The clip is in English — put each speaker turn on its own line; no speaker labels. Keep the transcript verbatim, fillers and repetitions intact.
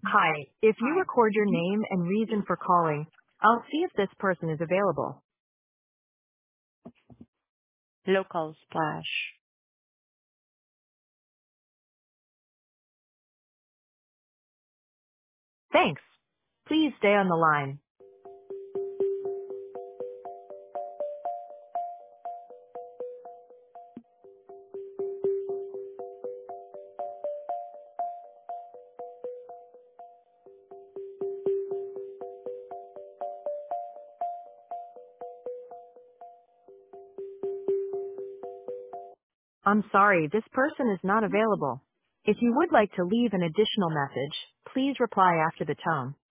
Hi, if you record your name and reason for calling, I'll see if this person is available.
Local splash.
Thanks. Please stay on the line. I'm sorry, this person is not available. If you would like to leave an additional message, please reply after the tone.